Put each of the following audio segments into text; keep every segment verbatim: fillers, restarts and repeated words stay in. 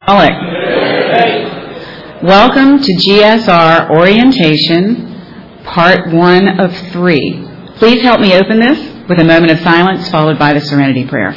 Alec. Welcome to G S R Orientation, Part one of three. Please help me open this with a moment of silence followed by the Serenity Prayer.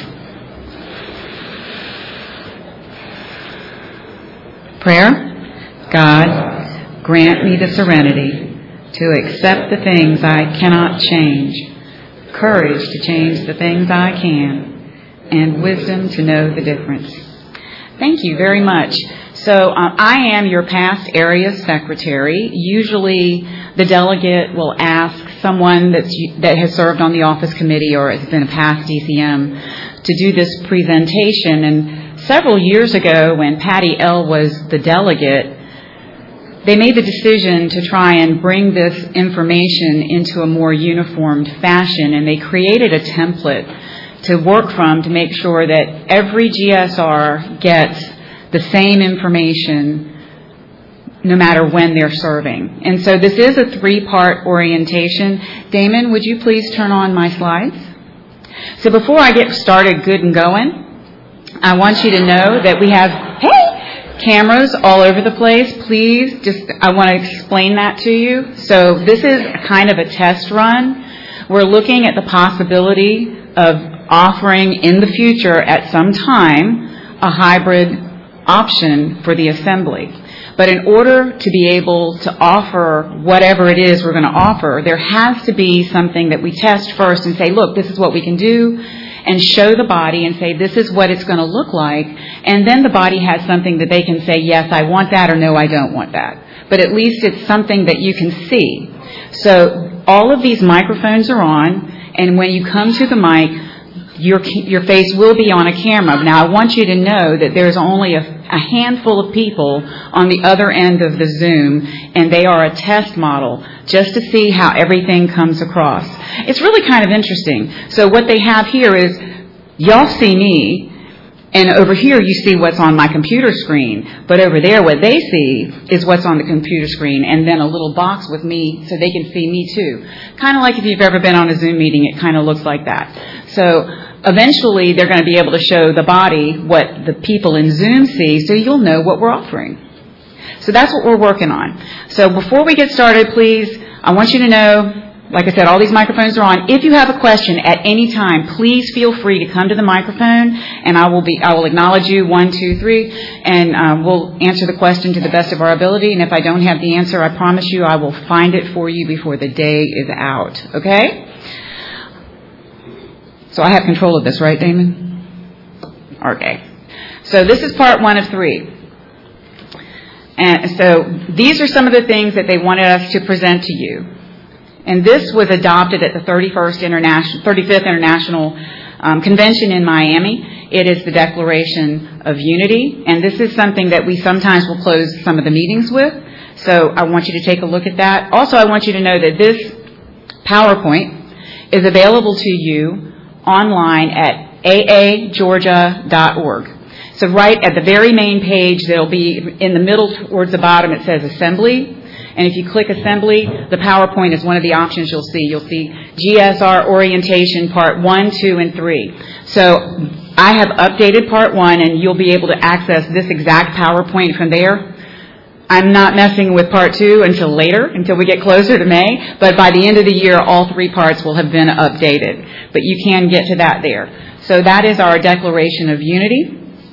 Prayer. God, grant me the serenity to accept the things I cannot change, courage to change the things I can, and wisdom to know the difference. Thank you very much. So uh, I am your past area secretary. Usually the delegate will ask someone that's, that has served on the office committee or has been a past D C M to do this presentation. And several years ago when Patty L. was the delegate, they made the decision to try and bring this information into a more uniformed fashion, and they created a template to work from to make sure that every G S R gets the same information no matter when they're serving. And so this is a three-part orientation. Damon, would you please turn on my slides? So before I get started good and going, I want you to know that we have, hey, cameras all over the place. Please, just, I want to explain that to you. So this is kind of a test run. We're looking at the possibility of offering in the future at some time a hybrid option for the assembly. But in order to be able to offer whatever it is we're going to offer, there has to be something that we test first and say, look, this is what we can do, and show the body and say, this is what it's going to look like. And then the body has something that they can say, yes, I want that, or no, I don't want that. But at least it's something that you can see. So all of these microphones are on, and when you come to the mic, Your, your face will be on a camera. Now, I want you to know that there's only a, a handful of people on the other end of the Zoom, and they are a test model just to see how everything comes across. It's really kind of interesting. So what they have here is, y'all see me, and over here you see what's on my computer screen. But over there, what they see is what's on the computer screen, and then a little box with me so they can see me too. Kind of like if you've ever been on a Zoom meeting, it kind of looks like that. So eventually they're going to be able to show the body what the people in Zoom see, so you'll know what we're offering. So that's what we're working on. So before we get started, please, I want you to know, like I said, all these microphones are on. If you have a question at any time, please feel free to come to the microphone, and I will be I will acknowledge you, one, two, three, and uh, we'll answer the question to the best of our ability. And if I don't have the answer, I promise you I will find it for you before the day is out. Okay? So I have control of this, right, Damon? Okay. So this is part one of three. And so these are some of the things that they wanted us to present to you. And this was adopted at the thirty-first International, thirty-fifth International um, Convention in Miami. It is the Declaration of Unity. And this is something that we sometimes will close some of the meetings with. So I want you to take a look at that. Also, I want you to know that this PowerPoint is available to you online at a a georgia dot org. So right at the very main page, there'll be in the middle towards the bottom, it says Assembly. And if you click Assembly, the PowerPoint is one of the options you'll see. You'll see G S R Orientation Part one, two, and three. So I have updated Part one, and you'll be able to access this exact PowerPoint from there. I'm not messing with Part two until later, until we get closer to May. But by the end of the year, all three parts will have been updated. But you can get to that there. So that is our Declaration of Unity.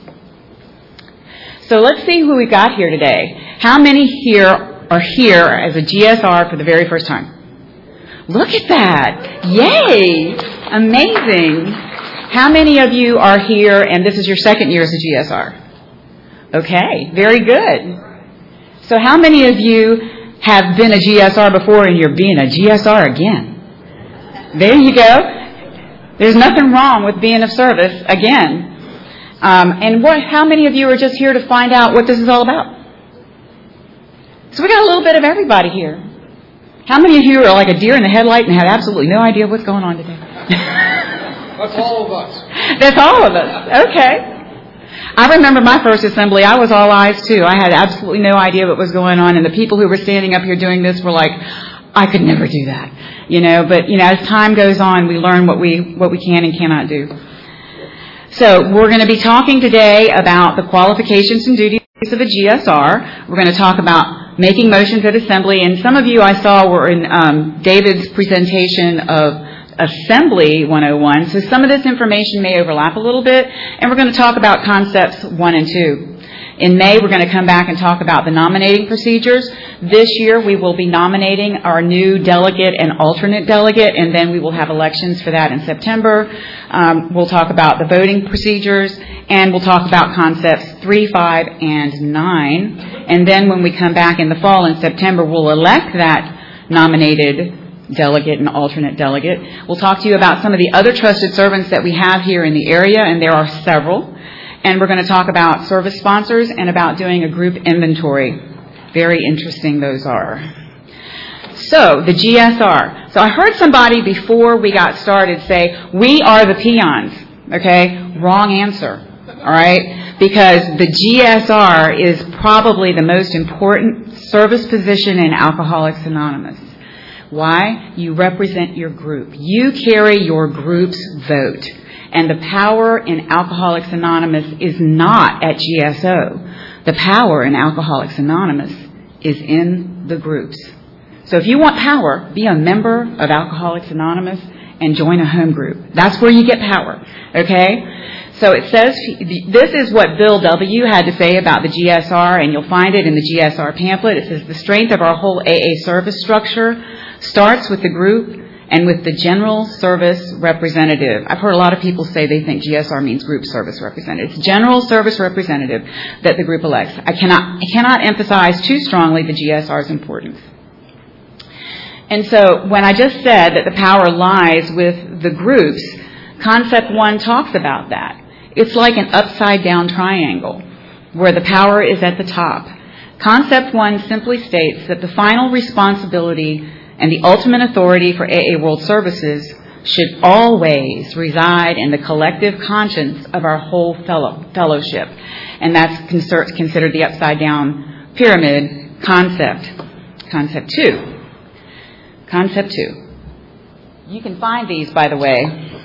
So let's see who we got here today. How many here are here as a G S R for the very first time? Look at that. Yay. Amazing. How many of you are here and this is your second year as a G S R? Okay. Very good. So how many of you have been a G S R before and you're being a G S R again? There you go. There's nothing wrong with being of service again. Um, and what? How many of you are just here to find out what this is all about? So we got a little bit of everybody here. How many of you are like a deer in the headlight and have absolutely no idea what's going on today? That's all of us. That's all of us. Okay. I remember my first assembly, I was all eyes too. I had absolutely no idea what was going on, and the people who were standing up here doing this were like, I could never do that. You know, but you know, as time goes on, we learn what we what we can and cannot do. So we're going to be talking today about the qualifications and duties of a G S R. We're going to talk about making motions at assembly. And some of you I saw were in um, David's presentation of Assembly one oh one. So some of this information may overlap a little bit. And we're going to talk about concepts one and two. In May, we're going to come back and talk about the nominating procedures. This year, we will be nominating our new delegate and alternate delegate, and then we will have elections for that in September. Um, we'll talk about the voting procedures, and we'll talk about concepts three, five, and nine. And then when we come back in the fall in September, we'll elect that nominated delegate and alternate delegate. We'll talk to you about some of the other trusted servants that we have here in the area, and there are several. And we're going to talk about service sponsors and about doing a group inventory. Very interesting those are. So, the G S R. So I heard somebody before we got started say, we are the peons. Okay? Wrong answer. All right? Because the G S R is probably the most important service position in Alcoholics Anonymous. Why? You represent your group. You carry your group's vote. And the power in Alcoholics Anonymous is not at G S O. The power in Alcoholics Anonymous is in the groups. So if you want power, be a member of Alcoholics Anonymous and join a home group. That's where you get power. Okay? So it says, this is what Bill W. had to say about the G S R, and you'll find it in the G S R pamphlet. It says, the strength of our whole A A service structure starts with the group and with the general service representative. I've heard a lot of people say they think G S R means group service representative. It's general service representative that the group elects. I cannot, I cannot emphasize too strongly the G S R's importance. And so when I just said that the power lies with the groups, Concept one talks about that. It's like an upside down triangle where the power is at the top. Concept one simply states that the final responsibility and the ultimate authority for A A World Services should always reside in the collective conscience of our whole fellow, fellowship. And that's considered the upside-down pyramid concept. Concept two. Concept two. You can find these, by the way,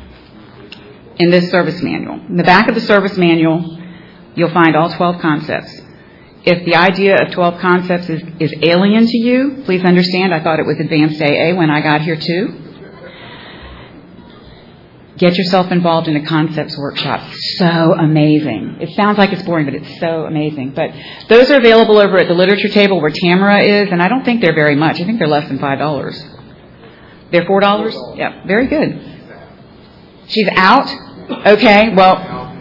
in this service manual. In the back of the service manual, you'll find all twelve concepts. If the idea of twelve concepts is, is alien to you, please understand I thought it was advanced A A when I got here too. Get yourself involved in a concepts workshop. So amazing. It sounds like it's boring, but it's so amazing. But those are available over at the literature table where Tamara is, and I don't think they're very much. I think they're less than five dollars. They're four dollars? Yeah, very good. She's out? Okay, well,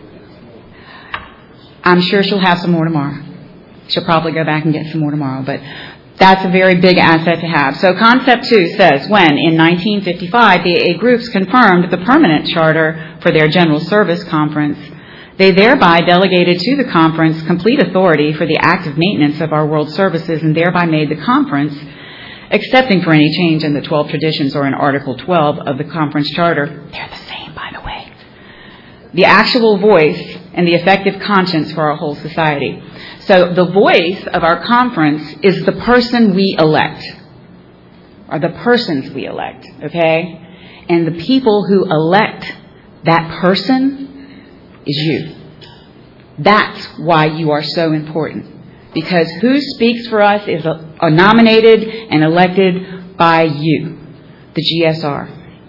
I'm sure she'll have some more tomorrow. She'll probably go back and get some more tomorrow, but that's a very big asset to have. So concept two says, when in nineteen fifty-five the A A groups confirmed the permanent charter for their general service conference, they thereby delegated to the conference complete authority for the active maintenance of our world services and thereby made the conference, excepting for any change in the twelve traditions or in Article twelve of the conference charter, they're the same, by the way, the actual voice and the effective conscience for our whole society. So the voice of our conference is the person we elect, or the persons we elect, okay? And the people who elect that person is you. That's why you are so important. Because who speaks for us is a, are nominated and elected by you, the G S R.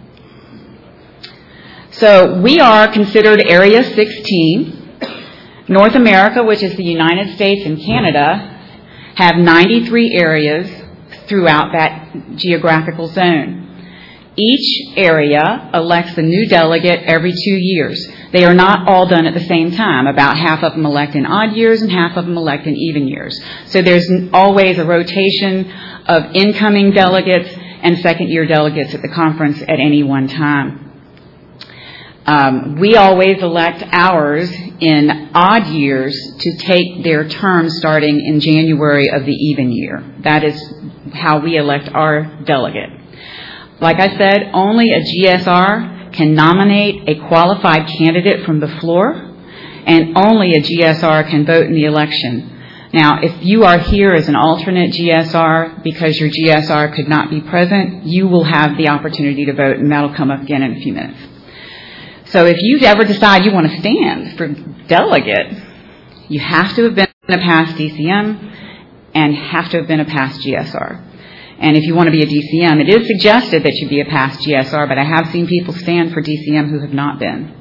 So we are considered Area sixteen. North America, which is the United States and Canada, have ninety-three areas throughout that geographical zone. Each area elects a new delegate every two years. They are not all done at the same time. About half of them elect in odd years and half of them elect in even years. So there's always a rotation of incoming delegates and second-year delegates at the conference at any one time. Um, we always elect ours in odd years to take their term starting in January of the even year. That is how we elect our delegate. Like I said, only a G S R can nominate a qualified candidate from the floor, and only a G S R can vote in the election. Now, if you are here as an alternate G S R because your G S R could not be present, you will have the opportunity to vote, and that'll come up again in a few minutes. So if you ever decide you want to stand for delegate, you have to have been a past D C M and have to have been a past G S R. And if you want to be a D C M, it is suggested that you be a past G S R, but I have seen people stand for D C M who have not been.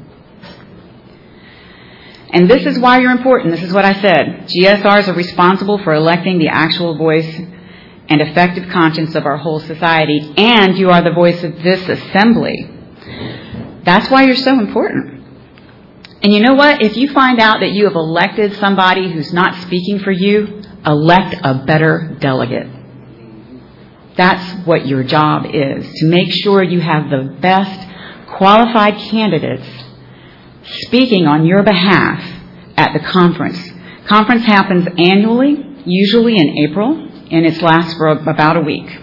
And this is why you're important. This is what I said. G S Rs are responsible for electing the actual voice and effective conscience of our whole society, and you are the voice of this assembly. That's why you're so important. And you know what? If you find out that you have elected somebody who's not speaking for you, elect a better delegate. That's what your job is, to make sure you have the best qualified candidates speaking on your behalf at the conference. Conference happens annually, usually in April, and it lasts for about a week.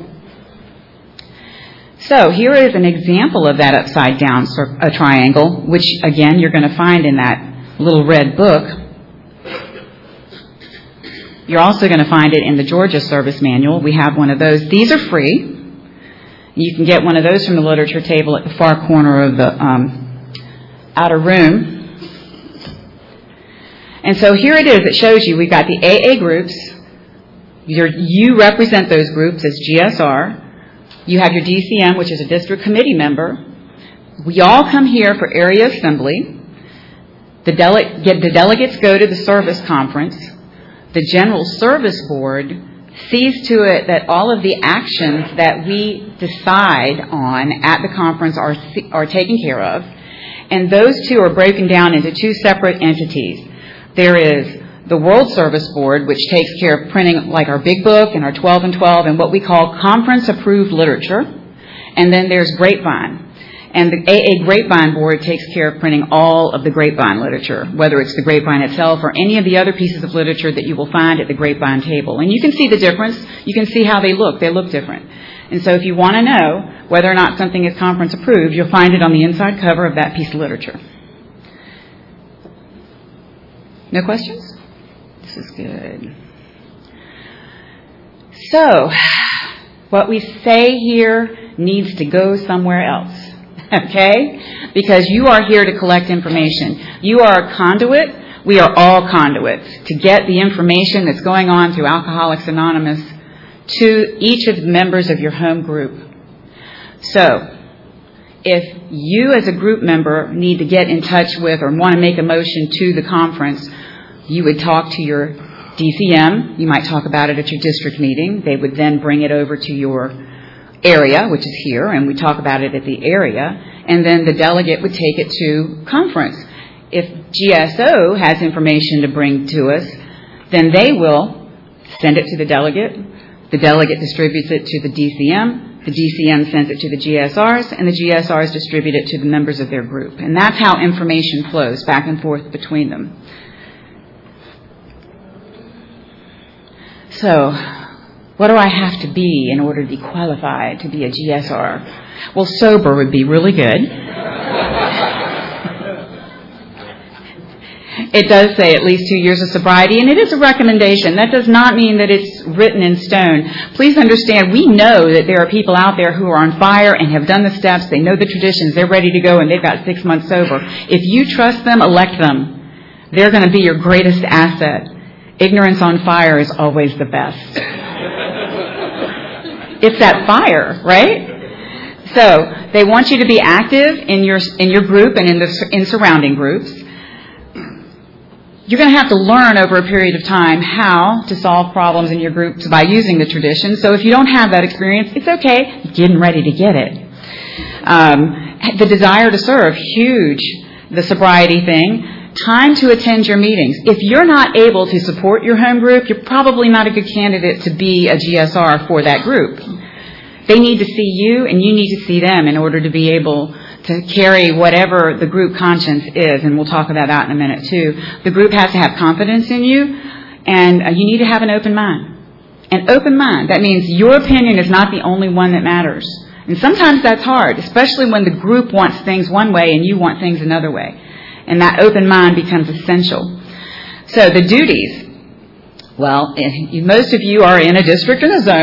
So here is an example of that upside down a triangle, which again you're going to find in that little red book. You're also going to find it in the Georgia Service Manual. We have one of those. These are free. You can get one of those from the literature table at the far corner of the um, outer room. And so here it is. It shows you we've got the A A groups. You're, you represent those groups as G S R. You have your D C M, which is a district committee member. We all come here for area assembly. The, dele- get, the delegates go to the service conference. The General Service Board sees to it that all of the actions that we decide on at the conference are, are taken care of. And those two are broken down into two separate entities. There is the World Service Board, which takes care of printing like our big book and our twelve and twelve and what we call conference-approved literature. And then there's Grapevine. And the A A Grapevine Board takes care of printing all of the Grapevine literature, whether it's the Grapevine itself or any of the other pieces of literature that you will find at the Grapevine table. And you can see the difference. You can see how they look. They look different. And so if you want to know whether or not something is conference approved, you'll find it on the inside cover of that piece of literature. No questions? This is good. So, what we say here needs to go somewhere else. Okay? Because you are here to collect information. You are a conduit. We are all conduits to get the information that's going on through Alcoholics Anonymous to each of the members of your home group. So, if you as a group member need to get in touch with or want to make a motion to the conference, you would talk to your D C M. You might talk about it at your district meeting. They would then bring it over to your area, which is here, and we talk about it at the area, and then the delegate would take it to conference. If G S O has information to bring to us, then they will send it to the delegate. The delegate distributes it to the D C M. The D C M sends it to the G S Rs, and the G S Rs distribute it to the members of their group. And that's how information flows back and forth between them. So, what do I have to be in order to be qualified to be a G S R? Well, sober would be really good. It does say at least two years of sobriety, and it is a recommendation. That does not mean that it's written in stone. Please understand, we know that there are people out there who are on fire and have done the steps. They know the traditions. They're ready to go, and they've got six months sober. If you trust them, elect them. They're going to be your greatest asset. Ignorance on fire is always the best. It's that fire, right? So they want you to be active in your in your group and in the in surrounding groups. You're going to have to learn over a period of time how to solve problems in your groups by using the tradition. So if you don't have that experience, it's okay. You're getting ready to get it. Um, the desire to serve, huge. The sobriety thing. Time to attend your meetings. If you're not able to support your home group, you're probably not a good candidate to be a G S R for that group. They need to see you, and you need to see them in order to be able to carry whatever the group conscience is, and we'll talk about that in a minute too. The group has to have confidence in you, and uh, you need to have an open mind. An open mind, that means your opinion is not the only one that matters. And sometimes that's hard, especially when the group wants things one way and you want things another way. And that open mind becomes essential. So the duties. Well, most of you are in a district and a zone.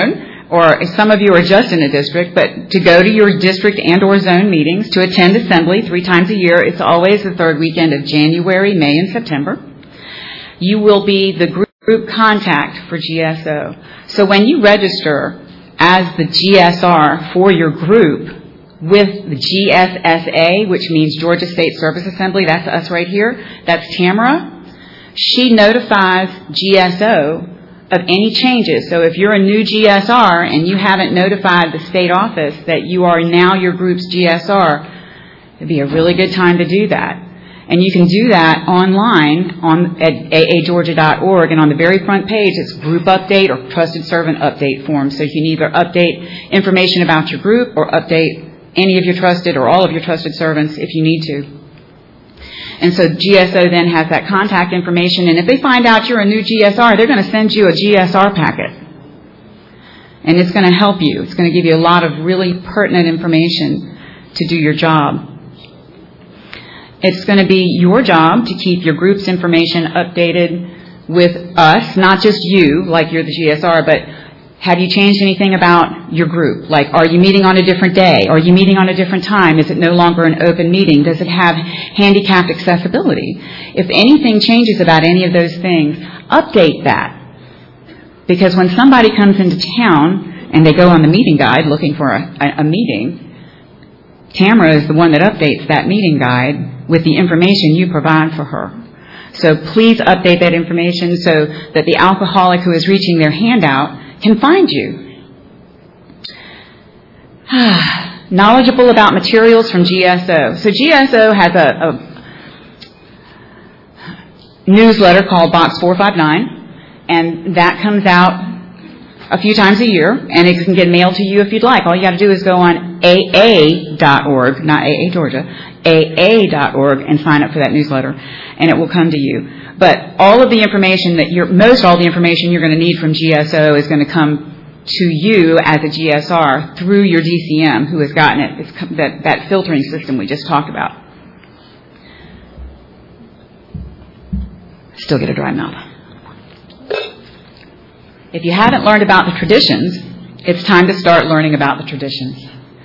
or some of you are just in a district, but to go to your district and or zone meetings, to attend assembly three times a year. It's always the third weekend of January, May, and September. You will be the group contact for G S O. So when you register as the G S R for your group with the G S S A, which means Georgia State Service Assembly, that's us right here, that's Tamara, she notifies G S O of any changes. So if you're a new G S R and you haven't notified the state office that you are now your group's G S R, it'd be a really good time to do that. And you can do that online on at a a georgia dot org, and on the very front page it's group update or trusted servant update form. So you can either update information about your group or update any of your trusted or all of your trusted servants if you need to. And so G S O then has that contact information, and if they find out you're a new G S R, they're going to send you a G S R packet. And it's going to help you. It's going to give you a lot of really pertinent information to do your job. It's going to be your job to keep your group's information updated with us, not just you, like you're the G S R, but have you changed anything about your group? Like, are you meeting on a different day? Are you meeting on a different time? Is it no longer an open meeting? Does it have handicapped accessibility? If anything changes about any of those things, update that. Because when somebody comes into town and they go on the meeting guide looking for a, a, a meeting, Tamara is the one that updates that meeting guide with the information you provide for her. So please update that information so that the alcoholic who is reaching their handout can find you. Knowledgeable about materials from G S O. So G S O has a, a newsletter called Box four five nine, and that comes out a few times a year, and it can get mailed to you if you'd like. All you got to do is go on A A dot org, not A A Georgia, A A dot org, and sign up for that newsletter, and it will come to you. But all of the information that you're, most all the information you're going to need from G S O is going to come to you as a G S R through your D C M who has gotten it. It's that, that filtering system we just talked about. Still get a dry mouth. If you haven't learned about the traditions, it's time to start learning about the traditions.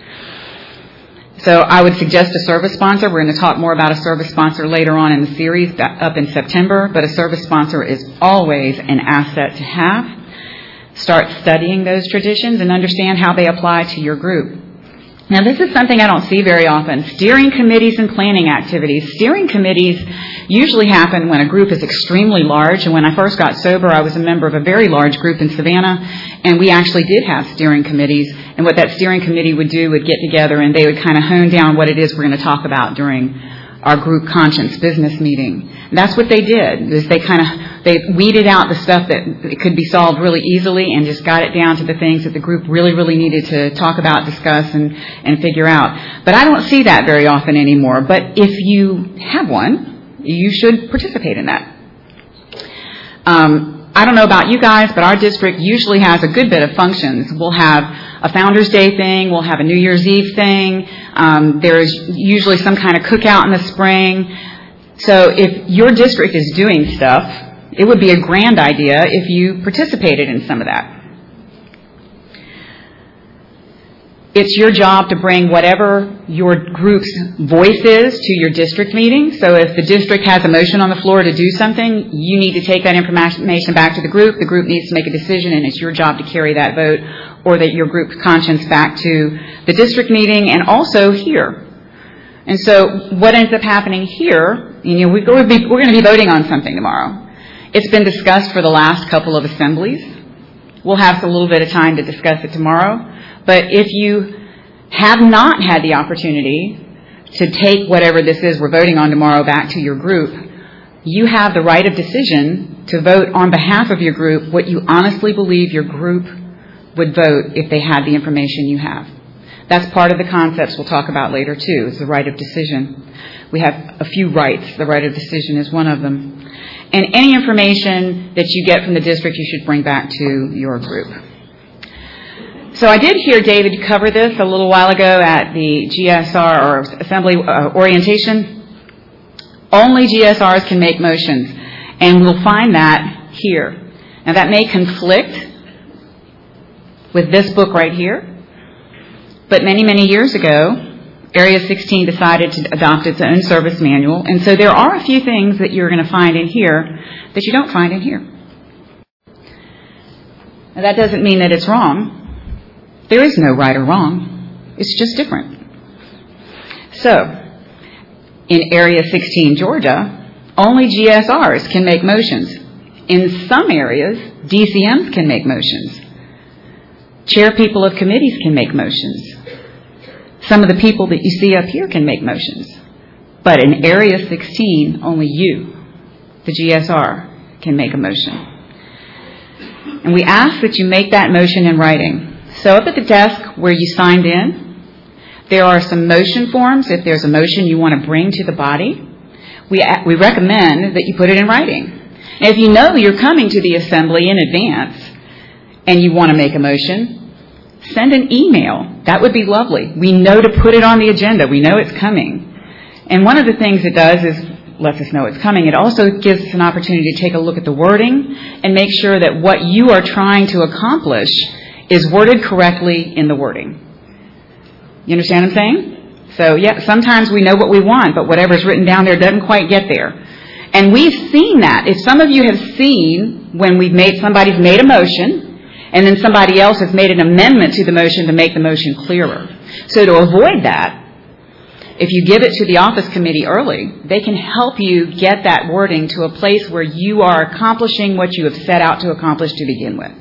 So I would suggest a service sponsor. We're going to talk more about a service sponsor later on in the series up in September, but a service sponsor is always an asset to have. Start studying those traditions and understand how they apply to your group. Now, this is something I don't see very often. Steering committees and planning activities. Steering committees usually happen when a group is extremely large. And when I first got sober, I was a member of a very large group in Savannah, and we actually did have steering committees. And what that steering committee would do would get together, and they would kind of hone down what it is we're going to talk about during our group conscience business meeting. And that's what they did, is they kind of, they weeded out the stuff that could be solved really easily and just got it down to the things that the group really, really needed to talk about, discuss, and, and figure out. But I don't see that very often anymore. But if you have one, you should participate in that. Um, I don't know about you guys, but our district usually has a good bit of functions. We'll have a Founders Day thing. We'll have a New Year's Eve thing. Um, there's usually some kind of cookout in the spring. So if your district is doing stuff, it would be a grand idea if you participated in some of that. It's your job to bring whatever your group's voice is to your district meeting. So if the district has a motion on the floor to do something, you need to take that information back to the group. The group needs to make a decision, and it's your job to carry that vote or that your group conscience back to the district meeting and also here. And so what ends up happening here, you know, we, we're going to be voting on something tomorrow. It's been discussed for the last couple of assemblies. We'll have a little bit of time to discuss it tomorrow. But if you have not had the opportunity to take whatever this is we're voting on tomorrow back to your group, you have the right of decision to vote on behalf of your group what you honestly believe your group would vote if they had the information you have. That's part of the concepts we'll talk about later, too, is the right of decision. We have a few rights. The right of decision is one of them. And any information that you get from the district, you should bring back to your group. So I did hear David cover this a little while ago at the G S R or Assembly uh, orientation. Only G S Rs can make motions, and we'll find that here. Now that may conflict with this book right here. But many, many years ago, Area sixteen decided to adopt its own service manual, and so there are a few things that you're going to find in here that you don't find in here. Now, that doesn't mean that it's wrong. There is no right or wrong. It's just different. So, in Area sixteen, Georgia, only G S Rs can make motions. In some areas, D C Ms can make motions. Chairpeople of committees can make motions. Some of the people that you see up here can make motions. But in Area sixteen, only you, the G S R, can make a motion. And we ask that you make that motion in writing. So up at the desk where you signed in, there are some motion forms. If there's a motion you want to bring to the body, we, we recommend that you put it in writing. And if you know you're coming to the assembly in advance and you want to make a motion, send an email. That would be lovely. We know to put it on the agenda. We know it's coming. And one of the things it does is lets us know it's coming. It also gives us an opportunity to take a look at the wording and make sure that what you are trying to accomplish is worded correctly in the wording. You understand what I'm saying? So, yeah, sometimes we know what we want, but whatever's written down there doesn't quite get there. And we've seen that. If some of you have seen when we've made, somebody's made a motion, and then somebody else has made an amendment to the motion to make the motion clearer. So to avoid that, if you give it to the office committee early, they can help you get that wording to a place where you are accomplishing what you have set out to accomplish to begin with.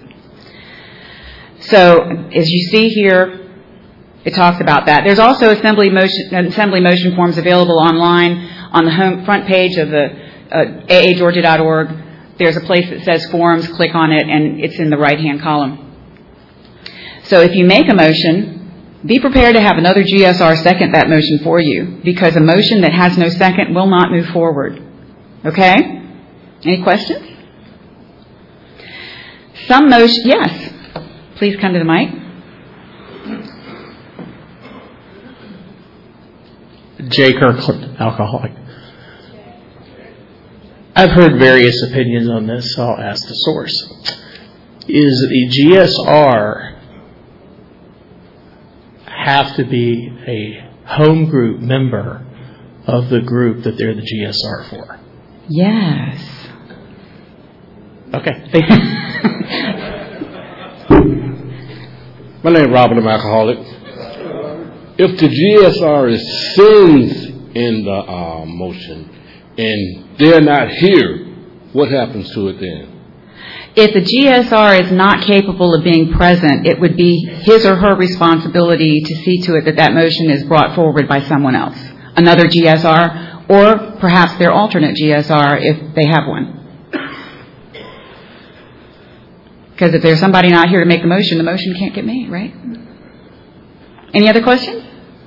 So as you see here, it talks about that. There's also assembly motion, assembly motion forms available online on the home front page of the uh, A A Georgia dot org. There's a place that says forms, click on it, and it's in the right-hand column. So if you make a motion, be prepared to have another G S R second that motion for you, because a motion that has no second will not move forward. Okay? Any questions? Some motion, yes. Please come to the mic. Jay Kirkland, alcoholic. I've heard various opinions on this, so I'll ask the source. Is the G S R have to be a home group member of the group that they're the G S R for? Yes. Okay, thank you. My name is Robert, I'm alcoholic. If the G S R is sins in the uh, motion and they're not here, what happens to it then? If the G S R is not capable of being present, it would be his or her responsibility to see to it that that motion is brought forward by someone else, another G S R, or perhaps their alternate G S R if they have one. Because if there's somebody not here to make the motion, the motion can't get made, right? Any other questions?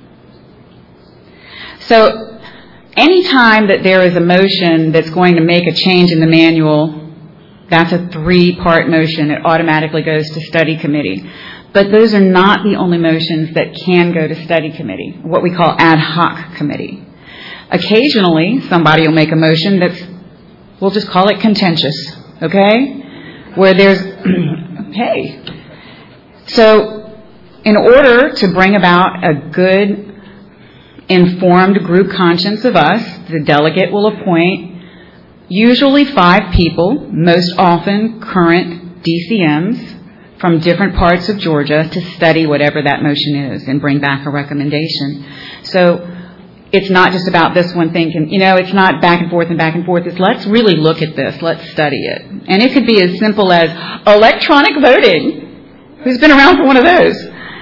So, any time that there is a motion that's going to make a change in the manual, that's a three-part motion. It automatically goes to study committee. But those are not the only motions that can go to study committee, what we call ad hoc committee. Occasionally, somebody will make a motion that's, we'll just call it contentious, okay? Where there's, hey. So, in order to bring about a good, informed group conscience of us, the delegate will appoint usually five people, most often current D C Ms from different parts of Georgia, to study whatever that motion is and bring back a recommendation. So it's not just about this one thing. And, you know, it's not back and forth and back and forth. It's let's really look at this. Let's study it. And it could be as simple as electronic voting. Who's been around for one of those?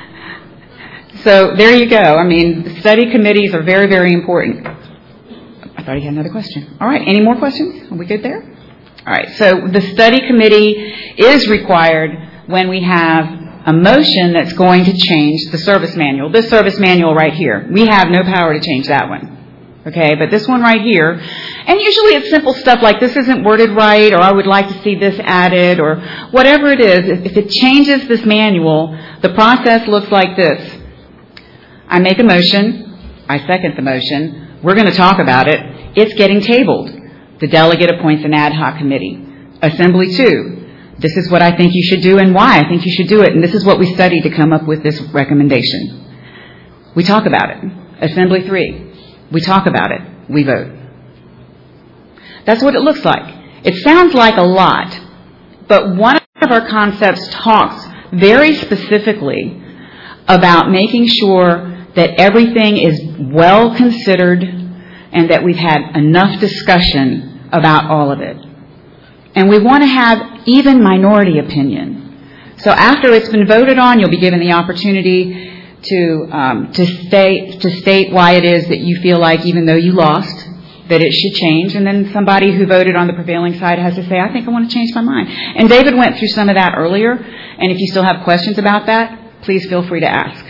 So there you go. I mean, study committees are very, very important. I thought you had another question. All right. Any more questions? Are we good there? All right. So the study committee is required when we have a motion that's going to change the service manual. This service manual right here. We have no power to change that one. Okay. But this one right here. And usually it's simple stuff like this isn't worded right, or I would like to see this added, or whatever it is. If it changes this manual, the process looks like this. I make a motion. I second the motion. We're going to talk about it. It's getting tabled. The delegate appoints an ad hoc committee. Assembly two. This is what I think you should do and why I think you should do it. And this is what we studied to come up with this recommendation. We talk about it. Assembly three. We talk about it. We vote. That's what it looks like. It sounds like a lot, but one of our concepts talks very specifically about making sure that everything is well considered and that we've had enough discussion about all of it. And we want to have even minority opinion. So after it's been voted on, you'll be given the opportunity to um, to state to state why it is that you feel like, even though you lost, that it should change. And then somebody who voted on the prevailing side has to say, I think I want to change my mind. And David went through some of that earlier. And if you still have questions about that, please feel free to ask.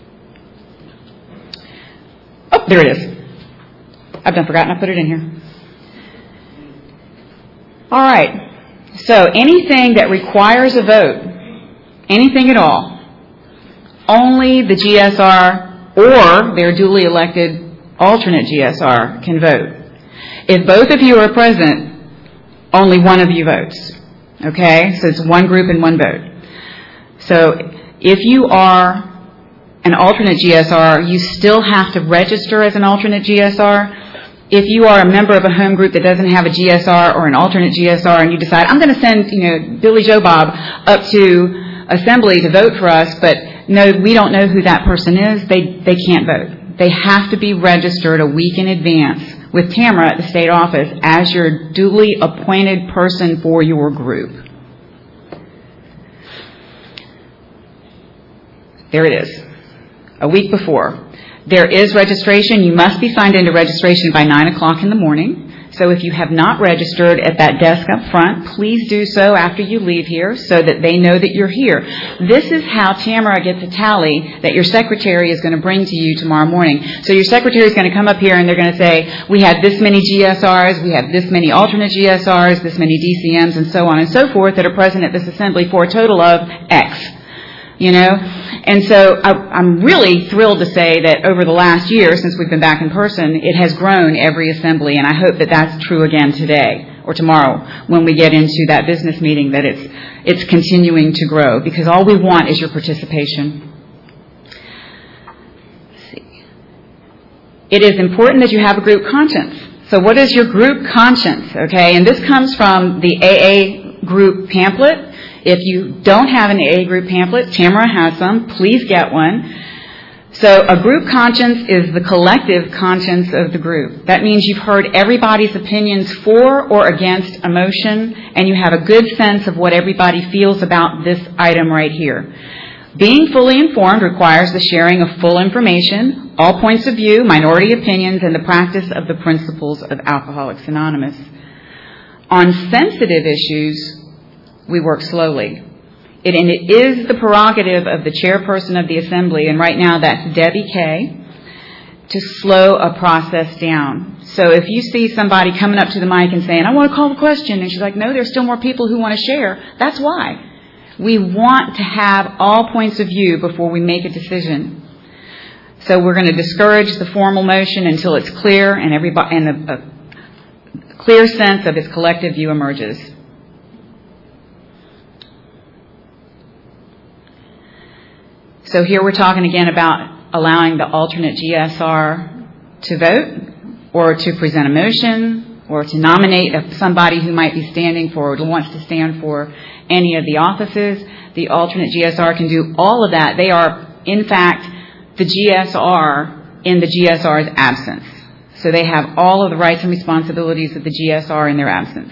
Oh, there it is. I've done forgotten I put it in here. All right. So anything that requires a vote, anything at all, only the G S R or their duly elected alternate G S R can vote. If both of you are present, only one of you votes. Okay? So it's one group and one vote. So if you are an alternate G S R, you still have to register as an alternate G S R. If you are a member of a home group that doesn't have a G S R or an alternate G S R and you decide, I'm going to send, you know, Billy Joe Bob up to Assembly to vote for us, but no, we don't know who that person is, they, they can't vote. They have to be registered a week in advance with Tamara at the state office as your duly appointed person for your group. There it is. A week before. There is registration. You must be signed into registration by nine o'clock in the morning. So if you have not registered at that desk up front, please do so after you leave here so that they know that you're here. This is how Tamara gets a tally that your secretary is going to bring to you tomorrow morning. So your secretary is going to come up here and they're going to say, we had this many G S Rs, we have this many alternate G S Rs, this many D C Ms, and so on and so forth that are present at this assembly for a total of X. You know? And so I, I'm really thrilled to say that over the last year, since we've been back in person, it has grown every assembly, and I hope that that's true again today or tomorrow when we get into that business meeting, that it's it's continuing to grow, because all we want is your participation. Let's see. It is important that you have a group conscience. So what is your group conscience? Okay, and this comes from the A A group pamphlet. If you don't have an A A group pamphlet, Tamara has some. Please get one. So a group conscience is the collective conscience of the group. That means you've heard everybody's opinions for or against a motion, and you have a good sense of what everybody feels about this item right here. Being fully informed requires the sharing of full information, all points of view, minority opinions, and the practice of the principles of Alcoholics Anonymous. On sensitive issues, we work slowly. It, and it is the prerogative of the chairperson of the assembly, and right now that's Debbie Kay, to slow a process down. So if you see somebody coming up to the mic and saying, I want to call the question, and she's like, no, there's still more people who want to share, that's why. We want to have all points of view before we make a decision. So we're going to discourage the formal motion until it's clear and, everybody, and a, a clear sense of its collective view emerges. So here we're talking again about allowing the alternate G S R to vote or to present a motion or to nominate somebody who might be standing for or wants to stand for any of the offices. The alternate G S R can do all of that. They are, in fact, the G S R in the G S R's absence. So they have all of the rights and responsibilities of the G S R in their absence.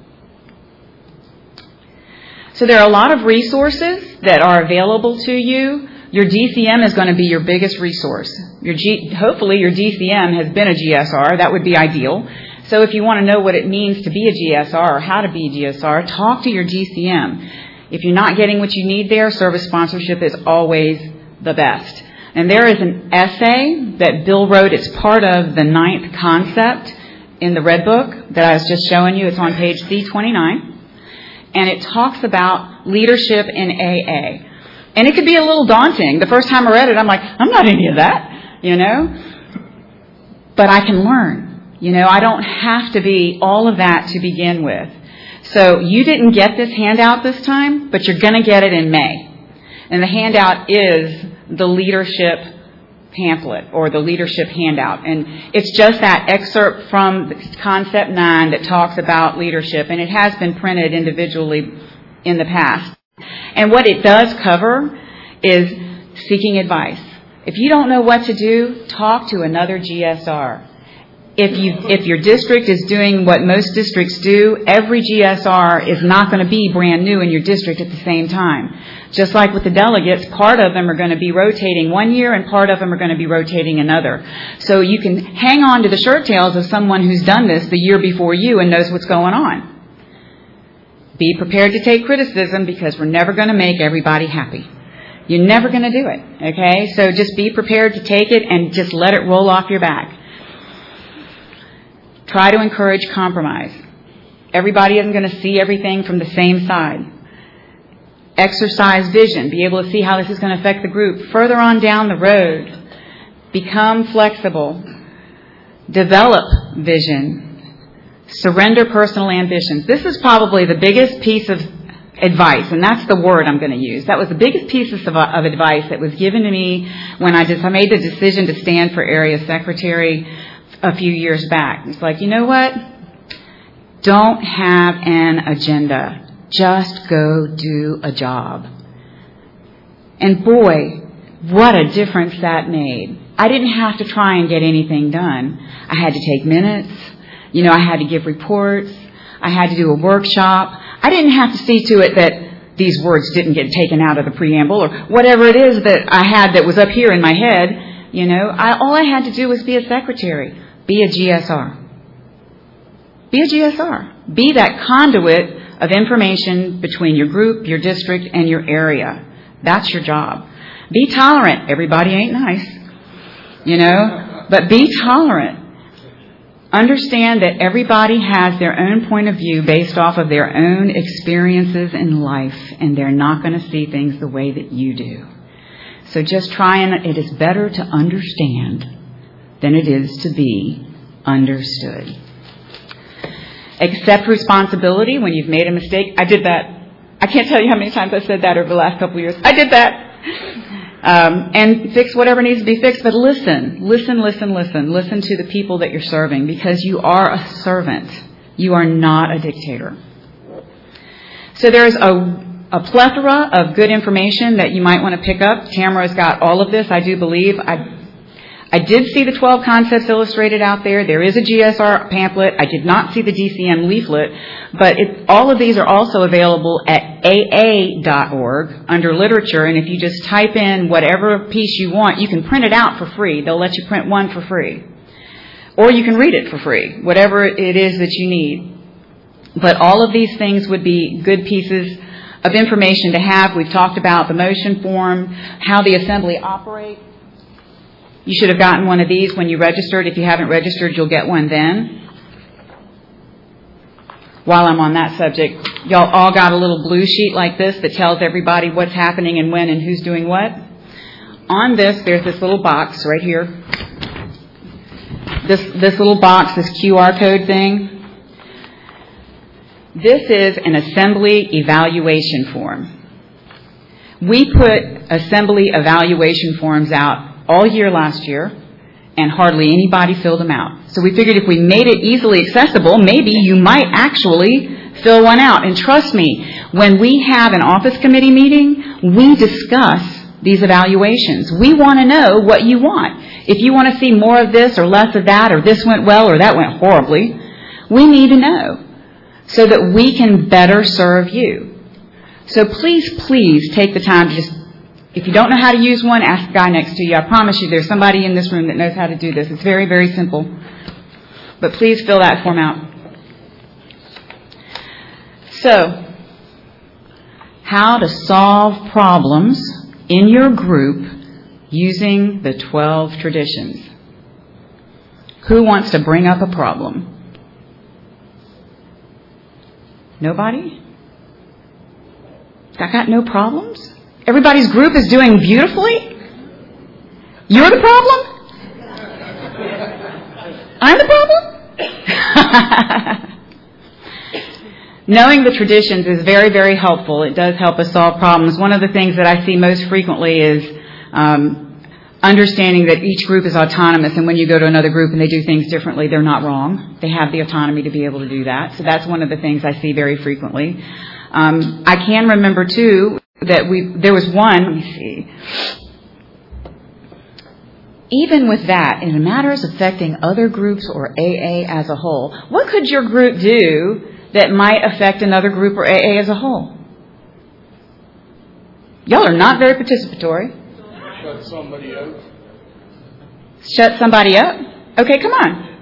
So there are a lot of resources that are available to you. Your D C M is going to be your biggest resource. Your G, hopefully your D C M has been a G S R. That would be ideal. So if you want to know what it means to be a G S R or how to be a G S R, talk to your D C M. If you're not getting what you need there, service sponsorship is always the best. And there is an essay that Bill wrote. It's part of the ninth concept in the Red Book that I was just showing you. It's on page C twenty-nine. And it talks about leadership in A A. And it could be a little daunting. The first time I read it, I'm like, I'm not any of that, you know. But I can learn. You know, I don't have to be all of that to begin with. So you didn't get this handout this time, but you're going to get it in May. And the handout is the leadership pamphlet or the leadership handout. And it's just that excerpt from Concept nine that talks about leadership. And it has been printed individually in the past. And what it does cover is seeking advice. If you don't know what to do, talk to another G S R. If you, if your district is doing what most districts do, every G S R is not going to be brand new in your district at the same time. Just like with the delegates, part of them are going to be rotating one year and part of them are going to be rotating another. So you can hang on to the shirt tails of someone who's done this the year before you and knows what's going on. Be prepared to take criticism because we're never going to make everybody happy. You're never going to do it, okay? So just be prepared to take it and just let it roll off your back. Try to encourage compromise. Everybody isn't going to see everything from the same side. Exercise vision. Be able to see how this is going to affect the group. Further on down the road, become flexible. Develop vision. Surrender personal ambitions. This is probably the biggest piece of advice, and that's the word I'm going to use. That was the biggest piece of, of advice that was given to me when I, just, I made the decision to stand for area secretary a few years back. It's like, you know what? Don't have an agenda. Just go do a job. And boy, what a difference that made. I didn't have to try and get anything done. I had to take minutes. You know, I had to give reports. I had to do a workshop. I didn't have to see to it that these words didn't get taken out of the preamble or whatever it is that I had that was up here in my head. You know, I, all I had to do was be a secretary. Be a G S R. Be a G S R. Be that conduit of information between your group, your district, and your area. That's your job. Be tolerant. Everybody ain't nice, you know, but be tolerant. Understand that everybody has their own point of view based off of their own experiences in life, and they're not going to see things the way that you do. So just try and, it is better to understand than it is to be understood. Accept responsibility when you've made a mistake. I did that. I can't tell you how many times I said that over the last couple of years. I did that. Um, and fix whatever needs to be fixed. But listen, listen, listen, listen. Listen to the people that you're serving because you are a servant. You are not a dictator. So there's a, a plethora of good information that you might want to pick up. Tamara's got all of this, I do believe. I I did see the twelve concepts illustrated out there. There is a G S R pamphlet. I did not see the D C M leaflet, but it, all of these are also available at A A dot org under literature, and if you just type in whatever piece you want, you can print it out for free. They'll let you print one for free. Or you can read it for free, whatever it is that you need. But all of these things would be good pieces of information to have. We've talked about the motion form, how the assembly operates. You should have gotten one of these when you registered. If you haven't registered, you'll get one then. While I'm on that subject, y'all all got a little blue sheet like this that tells everybody what's happening and when and who's doing what. On this, there's this little box right here. This, this little box, this Q R code thing. This is an assembly evaluation form. We put assembly evaluation forms out all year last year, and hardly anybody filled them out. So we figured if we made it easily accessible, maybe you might actually fill one out. And trust me, when we have an office committee meeting, we discuss these evaluations. We want to know what you want. If you want to see more of this or less of that, or this went well or that went horribly, we need to know so that we can better serve you. So please, please take the time to just, if you don't know how to use one, ask the guy next to you. I promise you there's somebody in this room that knows how to do this. It's very, very simple. But please fill that form out. So, how to solve problems in your group using the twelve traditions. Who wants to bring up a problem? Nobody? I got no problems? Everybody's group is doing beautifully? You're the problem? I'm the problem? knowing the traditions is very, very helpful. It does help us solve problems. One of the things that I see most frequently is um, understanding that each group is autonomous, and when you go to another group and they do things differently, they're not wrong. They have the autonomy to be able to do that. So that's one of the things I see very frequently. Um, I can remember, too, that we there was one, let me see. Even with that, in matters affecting other groups or A A as a whole, what could your group do that might affect another group or A A as a whole? Y'all are not very participatory. Shut somebody up. Shut somebody up? Okay, come on.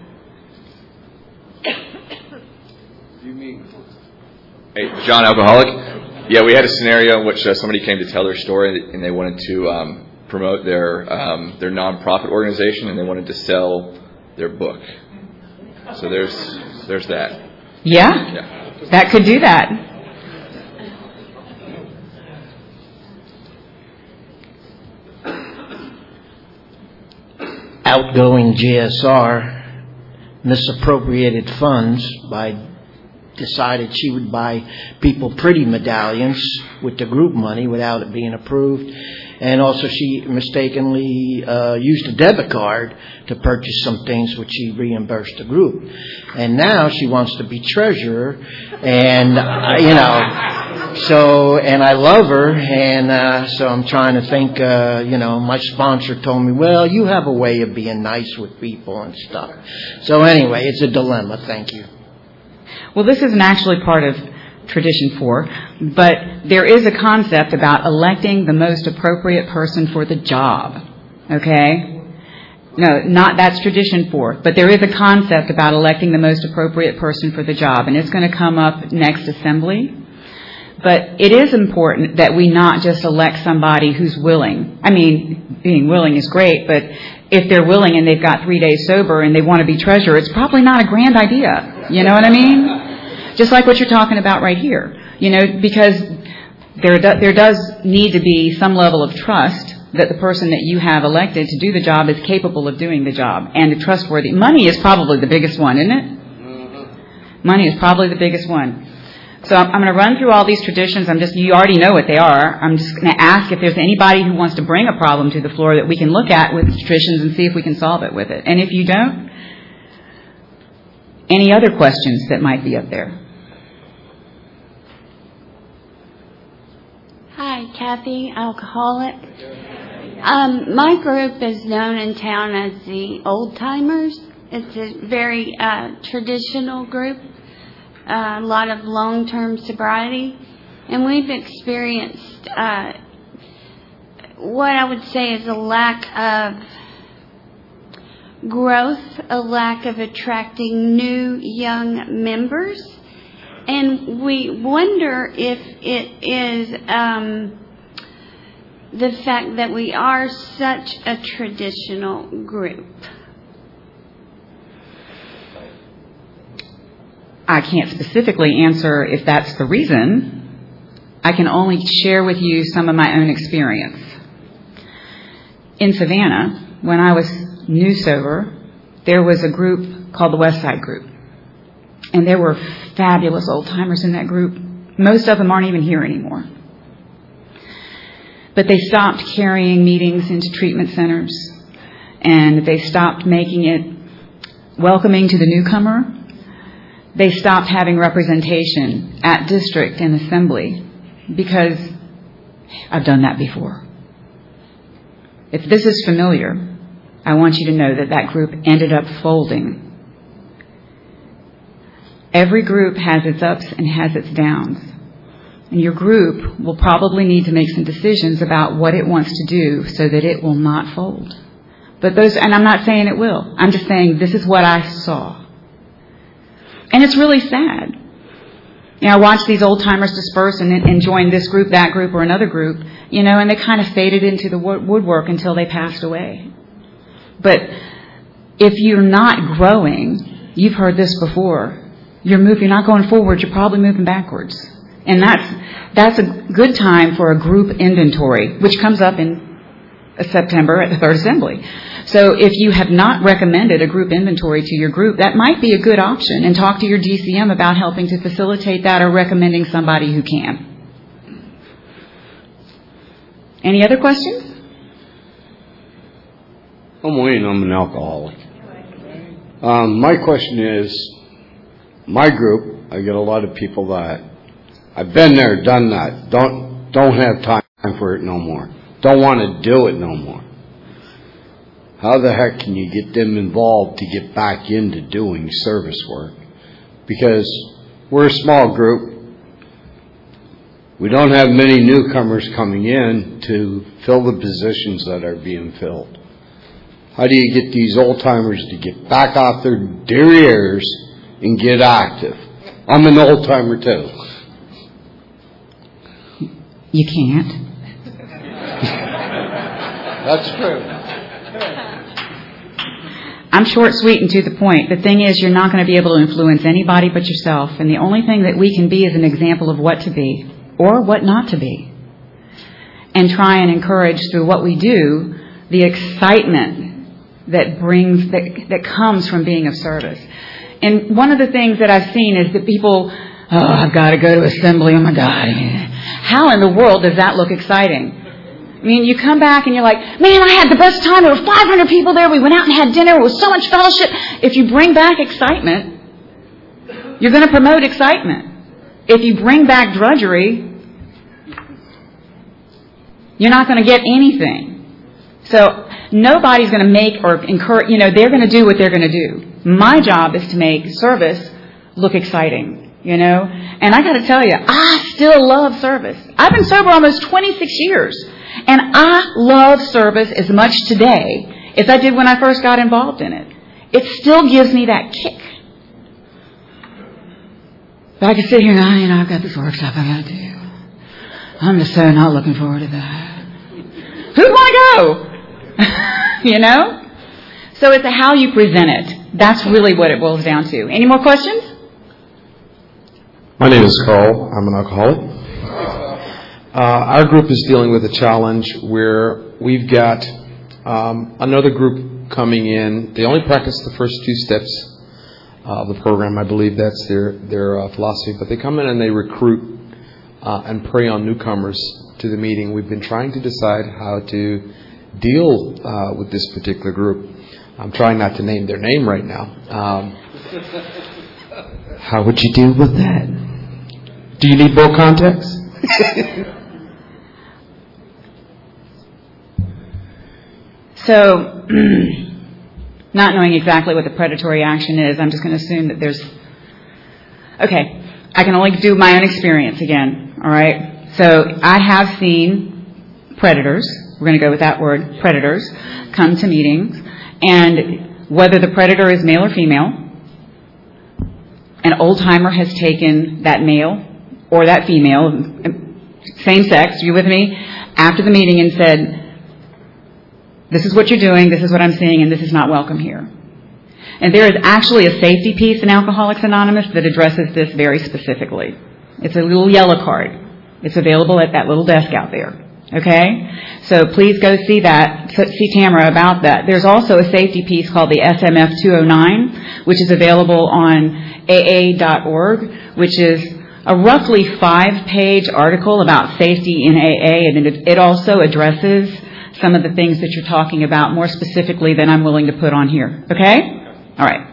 You mean? Hey, John, alcoholic. Yeah, we had a scenario in which uh, somebody came to tell their story, and they wanted to um, promote their um, their nonprofit organization, and they wanted to sell their book. So there's there's that. Yeah, Yeah. that could do that. Outgoing G S R misappropriated funds by decided she would buy people pretty medallions with the group money without it being approved. And also she mistakenly uh, used a debit card to purchase some things which she reimbursed the group. And now she wants to be treasurer. And, uh, you know, so, and I love her. And uh, so I'm trying to think, uh, you know, my sponsor told me, well, you have a way of being nice with people and stuff. So anyway, it's a dilemma. Thank you. Well, this isn't actually part of Tradition four, but there is a concept about electing the most appropriate person for the job. Okay? No, not that's Tradition four, but there is a concept about electing the most appropriate person for the job, and it's going to come up next assembly. But it is important that we not just elect somebody who's willing. I mean, being willing is great, but if they're willing and they've got three days sober and they want to be treasurer, it's probably not a grand idea. You know what I mean? Just like what you're talking about right here. You know, because there do, there does need to be some level of trust that the person that you have elected to do the job is capable of doing the job and trustworthy. Money is probably the biggest one, isn't it? Mm-hmm. Money is probably the biggest one. So I'm, I'm going to run through all these traditions. I'm just, you already know what they are. I'm just going to ask if there's anybody who wants to bring a problem to the floor that we can look at with traditions and see if we can solve it with it. And if you don't, any other questions that might be up there? Hi, Kathy, alcoholic. Um, my group is known in town as the Old Timers. It's a very uh, traditional group, uh, a lot of long-term sobriety, and we've experienced uh, what I would say is a lack of growth, a lack of attracting new young members. And we wonder if it is um, the fact that we are such a traditional group. I can't specifically answer if that's the reason. I can only share with you some of my own experience. In Savannah, when I was new sober, there was a group called the West Side Group. And there were fabulous old-timers in that group. Most of them aren't even here anymore. But they stopped carrying meetings into treatment centers, and they stopped making it welcoming to the newcomer. They stopped having representation at district and assembly because I've done that before. If this is familiar, I want you to know that that group ended up folding. Every group has its ups and has its downs. And your group will probably need to make some decisions about what it wants to do so that it will not fold. But those, and I'm not saying it will. I'm just saying this is what I saw. And it's really sad. You know, I watched these old timers disperse and, and join this group, that group, or another group, you know, and they kind of faded into the woodwork until they passed away. But if you're not growing, you've heard this before, You're moving, you're not going forward, you're probably moving backwards. And that's that's a good time for a group inventory, which comes up in September at the Third Assembly. So if you have not recommended a group inventory to your group, that might be a good option, and talk to your D C M about helping to facilitate that or recommending somebody who can. Any other questions? I'm Wayne. I'm an alcoholic. Um, my question is, my group, I get a lot of people that I've been there, done that, don't don't have time for it no more, don't want to do it no more. How the heck can you get them involved to get back into doing service work? Because we're a small group. We don't have many newcomers coming in to fill the positions that are being filled. How do you get these old-timers to get back off their derrieres and get active? I'm an old-timer too. You can't. That's true. I'm short, sweet, and to the point. The thing is, you're not going to be able to influence anybody but yourself. And the only thing that we can be is an example of what to be or what not to be. And try and encourage through what we do the excitement that brings, that, that comes from being of service. And one of the things that I've seen is that people, oh, I've got to go to assembly, oh my God. How in the world does that look exciting? I mean, you come back and you're like, man, I had the best time. There were five hundred people there. We went out and had dinner. It was so much fellowship. If you bring back excitement, you're going to promote excitement. If you bring back drudgery, you're not going to get anything. So nobody's going to make or encourage, you know, they're going to do what they're going to do. My job is to make service look exciting, you know. And I got to tell you, I still love service. I've been sober almost twenty-six years. And I love service as much today as I did when I first got involved in it. It still gives me that kick. But I can sit here and, oh, you know, I've got this workshop I got to do. I'm just so not looking forward to that. Who'd want to go? You know? So it's a how you present it. That's really what it boils down to. Any more questions? My name is Carl. I'm an alcoholic. Uh, our group is dealing with a challenge where we've got um, another group coming in. They only practice the first two steps of the program. I believe that's their their uh, philosophy. But they come in and they recruit uh, and prey on newcomers to the meeting. We've been trying to decide how to deal uh, with this particular group. I'm trying not to name their name right now. Um, how would you deal with that? Do you need more context? So, not knowing exactly what the predatory action is, I'm just going to assume that there's... Okay, I can only do my own experience again, all right? So, I have seen predators, we're going to go with that word, predators, come to meetings, and whether the predator is male or female, an old-timer has taken that male or that female, same sex, you with me, after the meeting and said, this is what you're doing, this is what I'm seeing, and this is not welcome here. And there is actually a safety piece in Alcoholics Anonymous that addresses this very specifically. It's a little yellow card. It's available at that little desk out there. Okay? So please go see that, see Tamara about that. There's also a safety piece called the S M F two oh nine, which is available on A A dot org, which is a roughly five-page article about safety in A A, and it, it also addresses some of the things that you're talking about more specifically than I'm willing to put on here. Okay? All right.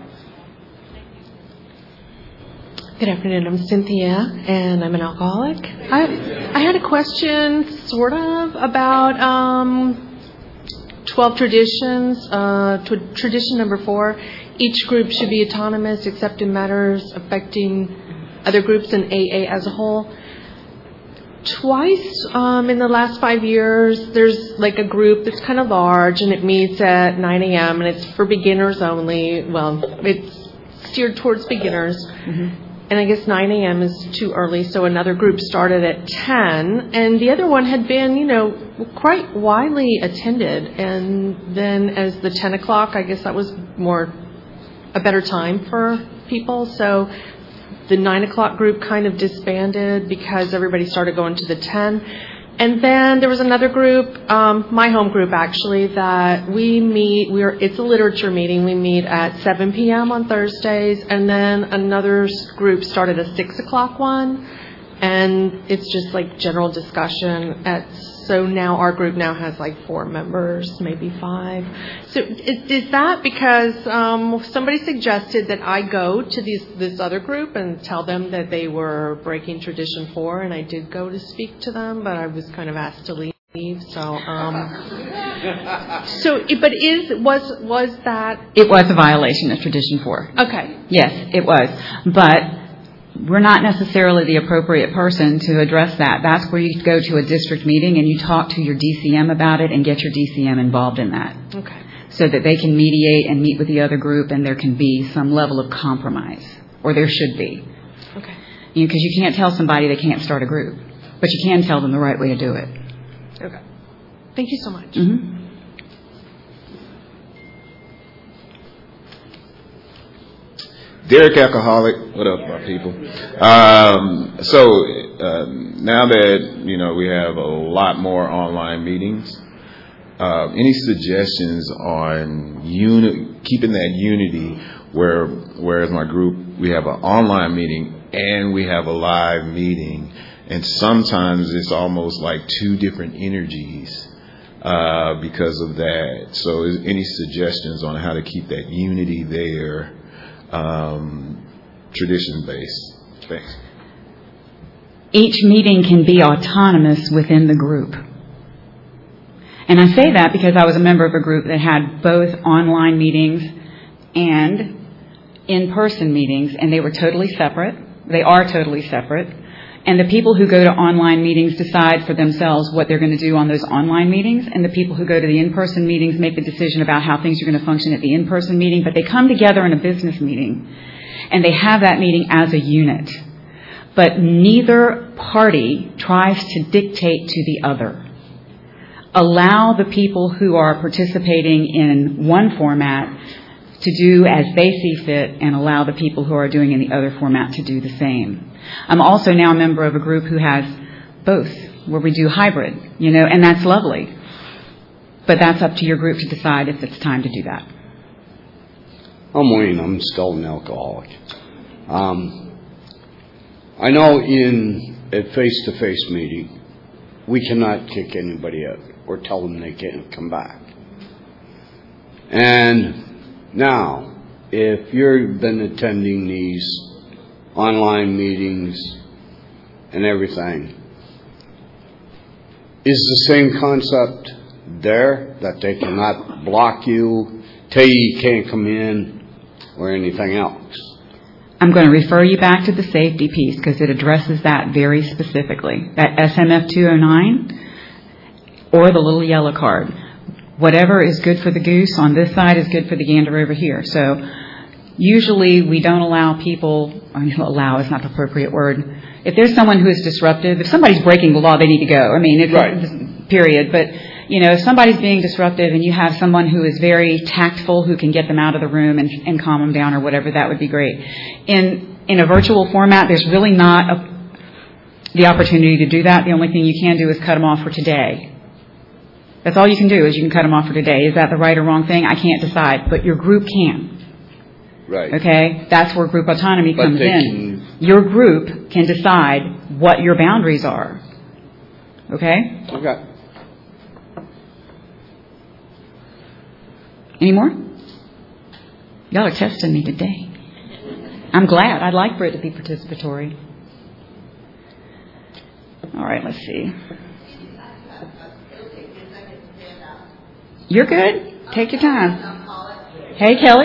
Good afternoon. I'm Cynthia, and I'm an alcoholic. I I had a question, sort of, about um, twelve traditions. Uh, t- tradition number four, each group should be autonomous except in matters affecting other groups and A A as a whole. Twice um, in the last five years, there's like a group that's kind of large, and it meets at nine a.m., and it's for beginners only. Well, it's steered towards beginners. Mm-hmm. And I guess nine a.m. is too early, so another group started at ten, and the other one had been, you know, quite widely attended. And then as the ten o'clock, I guess that was more a better time for people. So the nine o'clock group kind of disbanded because everybody started going to the ten. And then there was another group, um, my home group actually, that we meet. We're it's a literature meeting. We meet at seven p.m. on Thursdays, and then another group started a six o'clock one, and it's just like general discussion. At so now our group now has like four members, maybe five. So is, is that because um, somebody suggested that I go to these this other group and tell them that they were breaking tradition four, and I did go to speak to them, but I was kind of asked to leave. So, um, so, but is was was that? It was a violation of tradition four. Okay. Yes, it was, but we're not necessarily the appropriate person to address that. That's where you go to a district meeting and you talk to your D C M about it and get your D C M involved in that. Okay. So that they can mediate and meet with the other group and there can be some level of compromise, or there should be. Okay. You know, because you can't tell somebody they can't start a group, but you can tell them the right way to do it. Okay. Thank you so much. Mm-hmm. Derek Alcoholic, what up, my people? Um, so uh, now that you know we have a lot more online meetings, uh, any suggestions on uni- keeping that unity? Where, whereas my group we have an online meeting and we have a live meeting, and sometimes it's almost like two different energies uh, because of that. So, is any suggestions on how to keep that unity there? Um, tradition-based. Thanks. Each meeting can be autonomous within the group. And I say that because I was a member of a group that had both online meetings and in-person meetings, and they were totally separate. They are totally separate. And the people who go to online meetings decide for themselves what they're going to do on those online meetings, and the people who go to the in-person meetings make the decision about how things are going to function at the in-person meeting, but they come together in a business meeting, and they have that meeting as a unit. But neither party tries to dictate to the other. Allow the people who are participating in one format to do as they see fit, and allow the people who are doing in the other format to do the same. I'm also now a member of a group who has both, where we do hybrid, you know, and that's lovely. But that's up to your group to decide if it's time to do that. I'm Wayne. I'm still an alcoholic. Um, I know in a face-to-face meeting, we cannot kick anybody out or tell them they can't come back. And now, if you've been attending these online meetings and everything, is the same concept there, that they cannot block you, tell you you can't come in, or anything else? I'm going to refer you back to the safety piece because it addresses that very specifically. That S M F two oh nine or the little yellow card. Whatever is good for the goose on this side is good for the gander over here. So usually we don't allow people, or allow is not the appropriate word. If there's someone who is disruptive, if somebody's breaking the law, they need to go. I mean, it's right. a, period. But, you know, if somebody's being disruptive and you have someone who is very tactful who can get them out of the room and, and calm them down or whatever, that would be great. In in a virtual format, there's really not a, the opportunity to do that. The only thing you can do is cut them off for today. That's all you can do is you can cut them off for today. Is that the right or wrong thing? I can't decide, but your group can. Right. Okay? That's where group autonomy But comes they in. can- Your group can decide what your boundaries are. Okay? Okay. Any more? Y'all are testing me today. I'm glad. I'd like for it to be participatory. All right, let's see. You're good. Take your time. Hey, Kelly.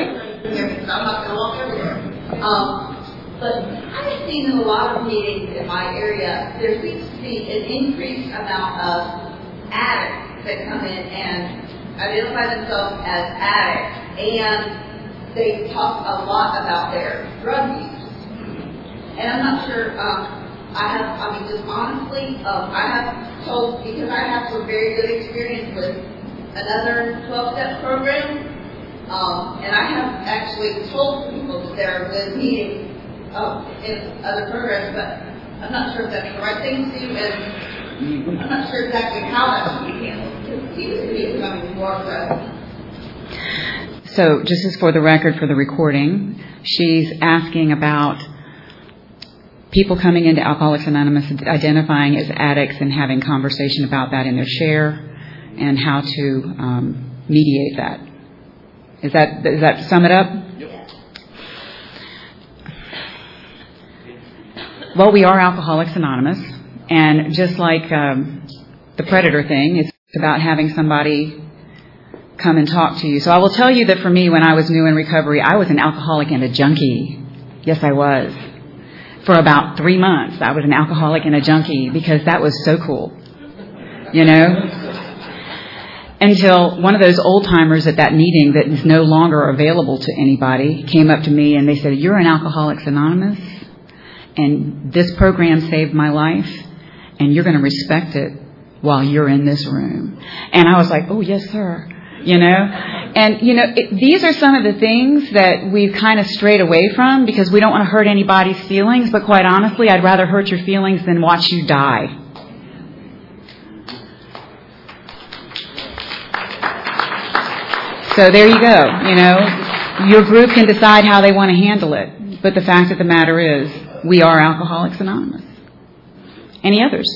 Um, but I've seen in a lot of meetings in my area, there seems to be an increased amount of addicts that come in and identify themselves as addicts, and they talk a lot about their drug use. And I'm not sure, um, I have, I mean, just honestly, um, I have told, because I have some very good experience with another twelve-step program, um, and I have actually told people that they're good meeting um, in other programs, but I'm not sure if that's the right thing to do. And I'm not sure exactly how that should be handled, because he was to be becoming more aggressive. So, just as for the record, for the recording, she's asking about people coming into Alcoholics Anonymous identifying as addicts and having conversation about that in their share and how to um, mediate that. Is that, does that sum it up? Yep. Well, we are Alcoholics Anonymous, and just like um, the predator thing, it's about having somebody come and talk to you. So I will tell you that for me, when I was new in recovery, I was an alcoholic and a junkie. Yes, I was. For about three months, I was an alcoholic and a junkie because that was so cool, you know? Until one of those old-timers at that meeting that is no longer available to anybody came up to me and they said, "You're an Alcoholics Anonymous, and this program saved my life, and you're going to respect it while you're in this room." And I was like, "Oh, yes, sir." You know, and, you know, it, these are some of the things that we've kind of strayed away from because we don't want to hurt anybody's feelings. But quite honestly, I'd rather hurt your feelings than watch you die. So there you go. You know, your group can decide how they want to handle it. But the fact of the matter is, we are Alcoholics Anonymous. Any others?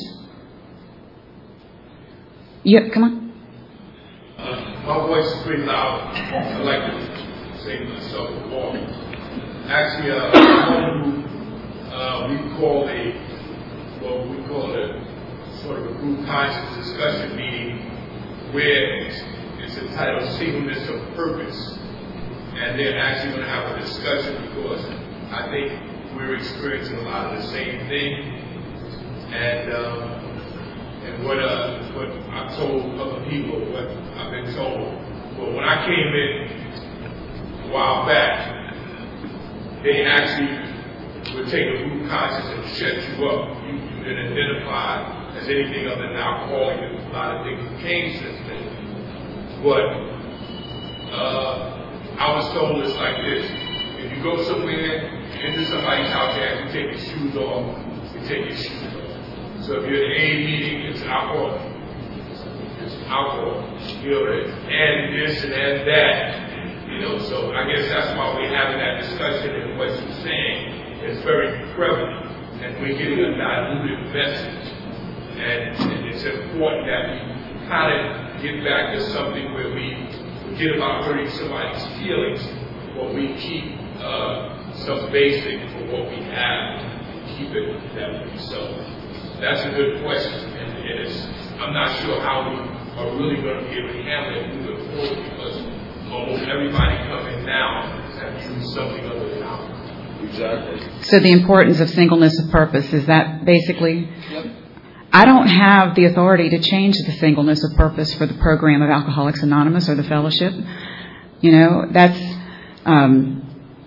Yeah, come on. My voice is pretty loud. I like to say myself before. Actually, uh, uh, we call a, well, we call it a sort of a group conscious discussion meeting where it's, it's entitled Singleness of Purpose. And they're actually going to have a discussion because I think we're experiencing a lot of the same thing. And, um, And what uh, what I've told other people, what I've been told. Well, when I came in a while back, they actually would take a root conscious and shut you up. You, you didn't identify as anything other than alcoholic, and a lot of things came since then. But uh, I was told it's like this: if you go somewhere into somebody's house, you have to take your shoes off. You take your shoes off. So if you're at an A meeting, it's alcohol. It's alcohol. You know, and this and and that. You know, so I guess that's why we're having that discussion, and what you're saying is very prevalent, and we're getting a diluted message. And, and it's important that we kind of get back to something where we forget about hurting somebody's feelings, but we keep uh, some basic for what we have, keep it that way. So that's a good question, and it is, I'm not sure how we are really going to be able to handle it moving forward because almost everybody coming now has used something other than alcohol. Exactly. So the importance of singleness of purpose, is that basically? Yep. I don't have the authority to change the singleness of purpose for the program of Alcoholics Anonymous or the fellowship. You know, that's... Um,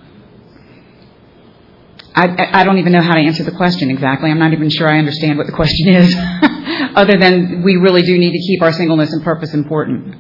I, I don't even know how to answer the question exactly. I'm not even sure I understand what the question is, other than we really do need to keep our singleness and purpose important.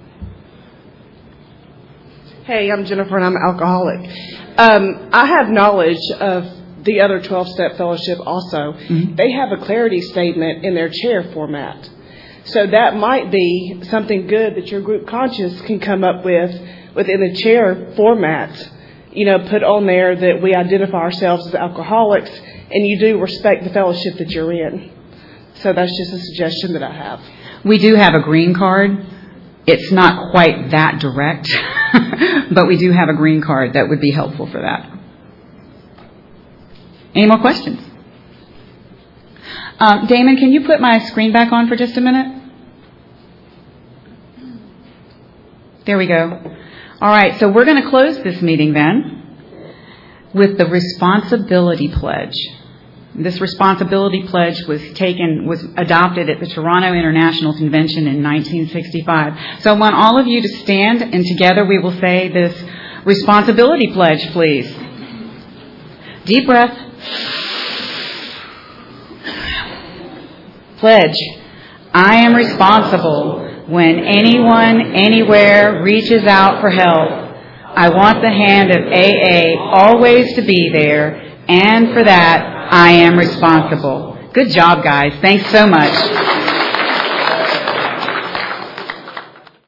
Hey, I'm Jennifer, and I'm an alcoholic. Um, I have knowledge of the other twelve-step fellowship also. Mm-hmm. They have a clarity statement in their chair format. So that might be something good that your group conscious can come up with within the chair format. You know, put on there that we identify ourselves as alcoholics and you do respect the fellowship that you're in. So that's just a suggestion that I have. We do have a green card. It's not quite that direct, but we do have a green card that would be helpful for that. Any more questions? Um, Damon, can you put my screen back on for just a minute? There we go. All right, so we're going to close this meeting then with the responsibility pledge. This responsibility pledge was taken, was adopted at the Toronto International Convention in nineteen sixty-five. So I want all of you to stand, and together we will say this responsibility pledge, please. Deep breath. Pledge. I am responsible when anyone, anywhere reaches out for help. I want the hand of A A always to be there, and for that, I am responsible. Good job, guys. Thanks so much.